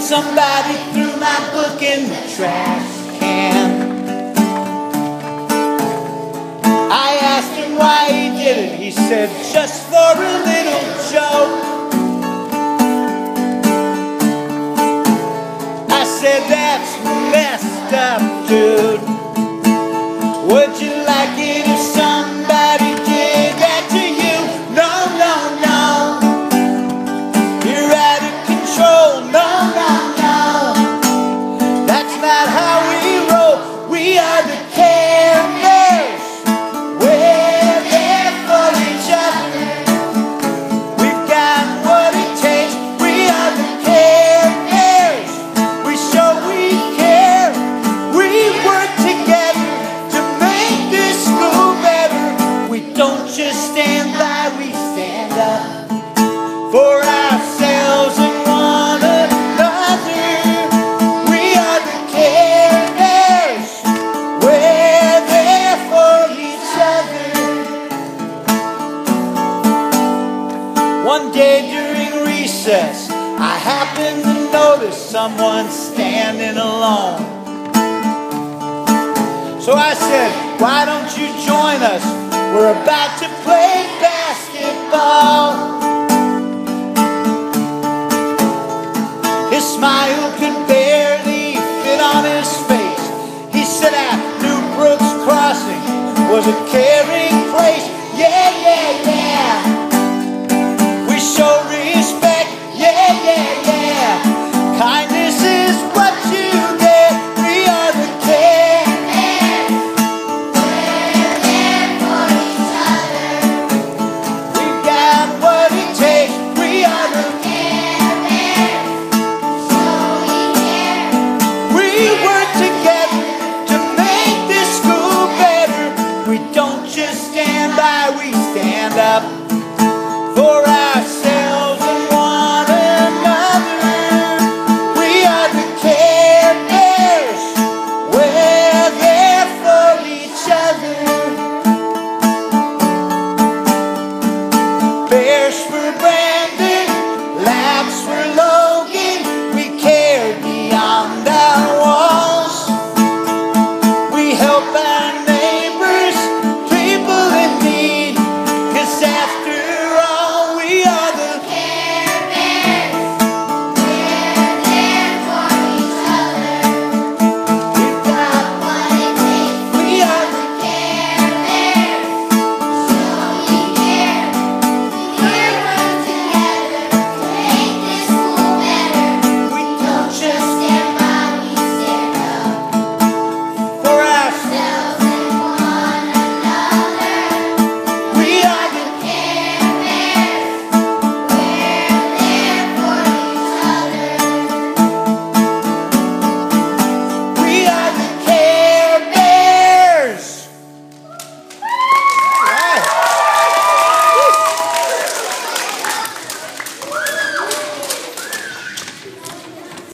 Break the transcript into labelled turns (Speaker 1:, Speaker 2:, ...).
Speaker 1: Somebody threw my book in the trash can. I asked him why he did it. He said, just for a little joke. I said, that's messed up, dude. Would you like it if somebody did that to you? No, no, no. You're out of control. No, no, no. That's not how we roll. We are the Care Bears. We're there for each other. We've got what it takes. We are the Care Bears. We show we care. We work together to make this school better. We don't just stand by, we stand up for ourselves and one another. We are the Care Bears. We're there for each other. One day during recess, I happened to notice someone standing alone. So I said, why don't you join us? We're about to play basketball. His smile could barely fit on his face. He said, I knew Brooks Crossing was a Care